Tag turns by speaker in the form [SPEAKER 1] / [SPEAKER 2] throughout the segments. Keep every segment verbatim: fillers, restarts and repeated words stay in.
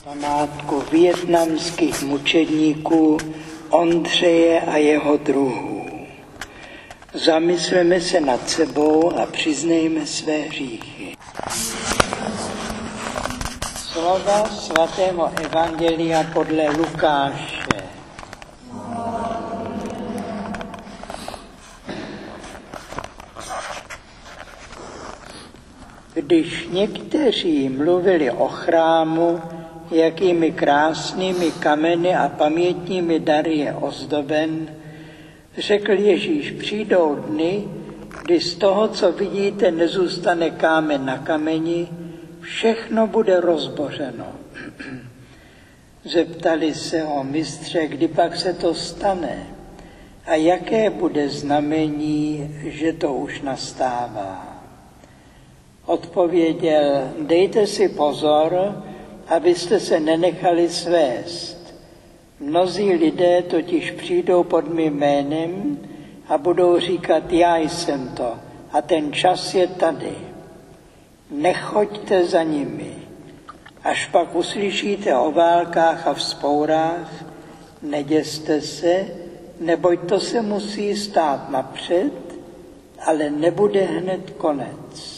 [SPEAKER 1] Památku vietnamských mučedníků Ondřeje a jeho druhů. Zamysleme se nad sebou a přiznejme své hříchy. Slova svatého evangelia podle Lukáše. Když někteří mluvili o chrámu, jakými krásnými kameny a pamětními dary je ozdoben, řekl Ježíš, přijdou dny, kdy z toho, co vidíte, nezůstane kámen na kameni, všechno bude rozbořeno. Zeptali se ho, mistře, kdy pak se to stane a jaké bude znamení, že to už nastává. Odpověděl, dejte si pozor, abyste se nenechali svést. Mnozí lidé totiž přijdou pod mým jménem a budou říkat, já jsem to a ten čas je tady. Nechoďte za nimi. Až pak uslyšíte o válkách a vzpourách, neděste se, neboť to se musí stát napřed, ale nebude hned konec.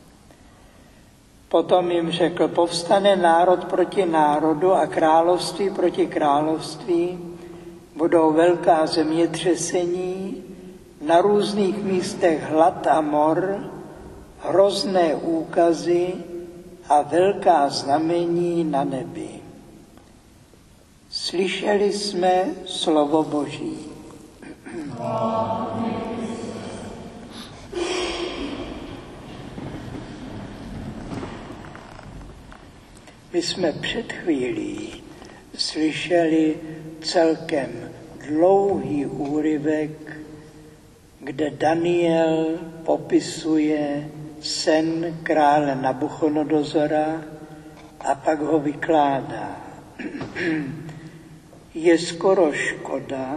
[SPEAKER 1] Potom jim řekl, povstane národ proti národu a království proti království, budou velká zemětřesení, na různých místech hlad a mor, hrozné úkazy a velká znamení na nebi. Slyšeli jsme slovo Boží. My jsme před chvílí slyšeli celkem dlouhý úryvek, kde Daniel popisuje sen krále Nabuchodonozora a pak ho vykládá. Je skoro škoda,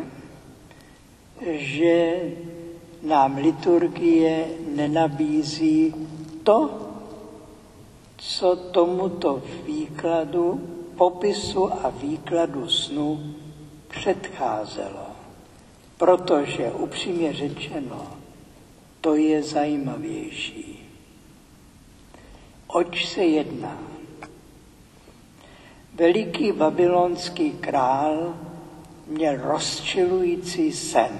[SPEAKER 1] že nám liturgie nenabízí to, co tomuto výkladu, popisu a výkladu snu předcházelo. Protože, upřímně řečeno, to je zajímavější. Oč se jedná? Veliký babylonský král měl rozčilující sen.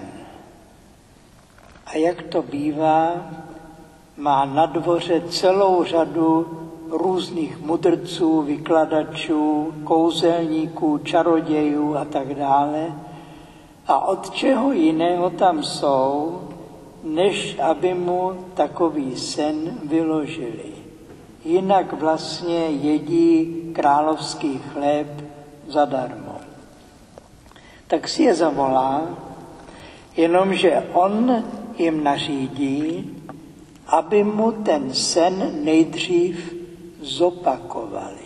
[SPEAKER 1] A jak to bývá, má na dvoře celou řadu různých mudrců, vykladačů, kouzelníků, čarodějů a tak dále. A od čeho jiného tam jsou, než aby mu takový sen vyložili. Jinak vlastně jedí královský chléb zadarmo. Tak si je zavolá, jenomže on jim nařídí, aby mu ten sen nejdřív zopakovali,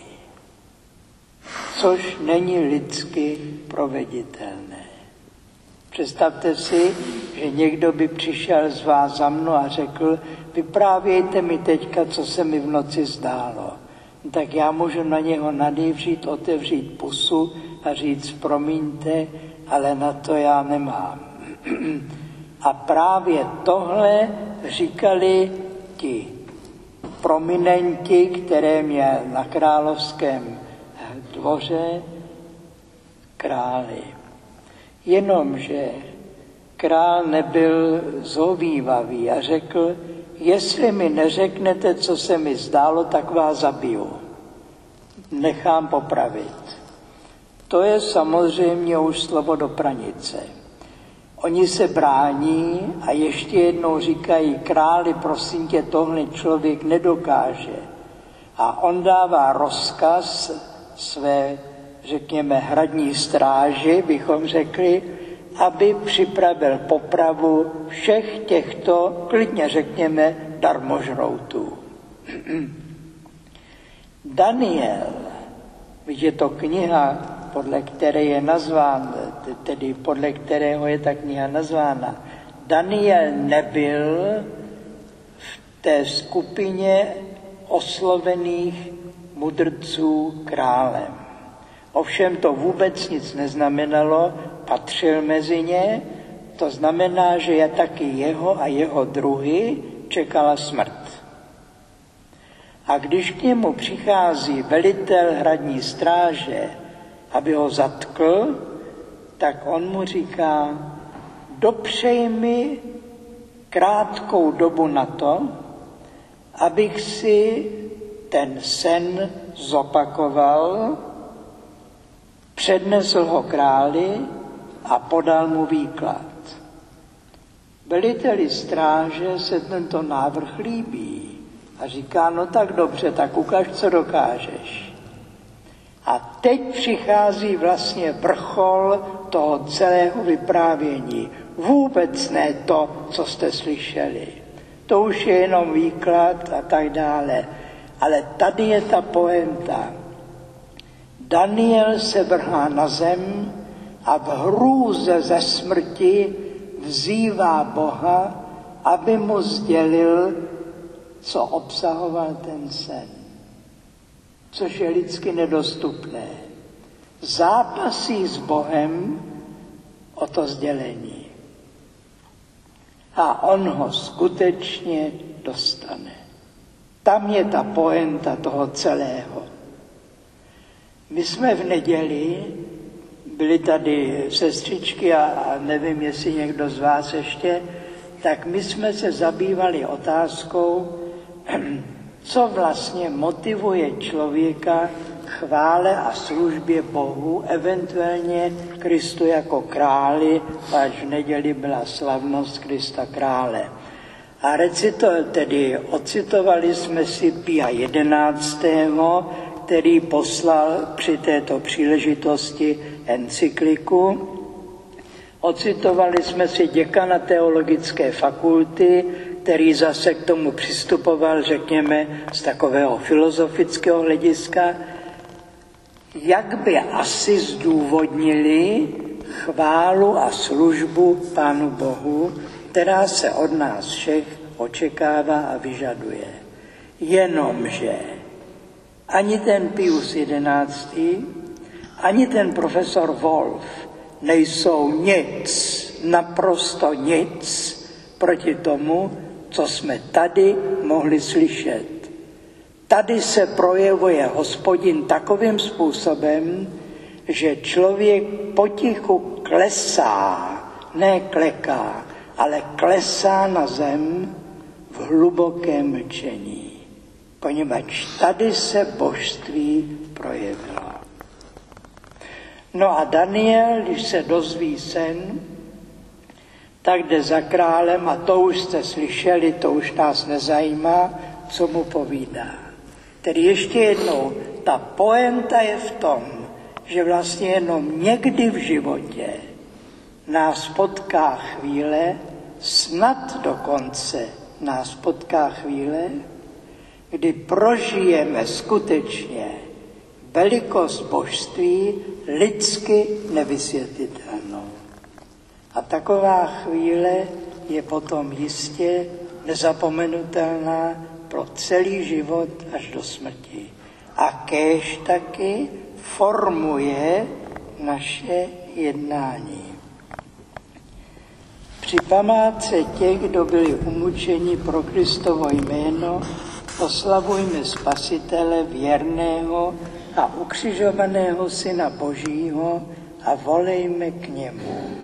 [SPEAKER 1] což není lidsky proveditelné. Představte si, že někdo by přišel z vás za mnou a řekl, vyprávějte mi teďka, co se mi v noci zdálo. Tak já můžu na něho nadývřít, otevřít pusu a říct, promiňte, ale na to já nemám. A právě tohle říkali ti prominenti, které měl na královském dvoře králi. Jenomže král nebyl zhovívavý a řekl, jestli mi neřeknete, co se mi zdálo, tak vás zabiju. Nechám popravit. To je samozřejmě už slovo do pranice. Oni se brání a ještě jednou říkají, králi, prosím tě, tohle člověk nedokáže. A on dává rozkaz své, řekněme, hradní stráži, bychom řekli, aby připravil popravu všech těchto, klidně řekněme, darmožroutů. Daniel, je to kniha, podle které je nazván, tedy podle kterého je ta kniha nazvána. Daniel nebyl v té skupině oslovených mudrců králem. Ovšem to vůbec nic neznamenalo, patřil mezi ně, to znamená, že je taky jeho a jeho druhy čekala smrt. A když k němu přichází velitel hradní stráže, aby ho zatkl, tak on mu říká, dopřej mi krátkou dobu na to, abych si ten sen zopakoval, přednesl ho králi a podal mu výklad. Veliteli stráže se tento návrh líbí a říká, no tak dobře, tak ukaž, co dokážeš. A teď přichází vlastně vrchol toho celého vyprávění. Vůbec ne to, co jste slyšeli. To už je jenom výklad a tak dále. Ale tady je ta poenta. Daniel se vrhá na zem a v hrůze ze smrti vzývá Boha, aby mu sdělil, co obsahoval ten sen. Což je lidsky nedostupné. Zápasí s Bohem o to sdělení. A on ho skutečně dostane. Tam je ta poenta toho celého. My jsme v neděli, byly tady sestřičky a, a nevím, jestli někdo z vás ještě, tak my jsme se zabývali otázkou, co vlastně motivuje člověka k chvále a službě Bohu, eventuálně Kristu jako králi, až v neděli byla slavnost Krista krále. A recito, tedy ocitovali jsme si Pia jedenáctého, který poslal při této příležitosti encykliku. Ocitovali jsme si děkana teologické fakulty, který zase k tomu přistupoval, řekněme, z takového filozofického hlediska, jak by asi zdůvodnili chválu a službu Pánu Bohu, která se od nás všech očekává a vyžaduje. Jenomže ani ten Pius jedenáctý, ani ten profesor Wolf nejsou nic, naprosto nic proti tomu, co jsme tady mohli slyšet. Tady se projevuje Hospodin takovým způsobem, že člověk potichu klesá, ne kleká, ale klesá na zem v hlubokém mlčení. Poněvadž tady se božství projevilo. No a Daniel, když se dozví sen, tak jde za králem a to už jste slyšeli, to už nás nezajímá, co mu povídá. Tedy ještě jednou, ta poenta je v tom, že vlastně jenom někdy v životě nás potká chvíle, snad dokonce nás potká chvíle, kdy prožijeme skutečně velikost božství lidsky nevysvětlitelnou. A taková chvíle je potom jistě nezapomenutelná pro celý život až do smrti. A kéž taky formuje naše jednání. Při památce těch, kdo byli umučeni pro Kristovo jméno, oslavujme Spasitele věrného a ukřižovaného Syna Božího a volejme k němu.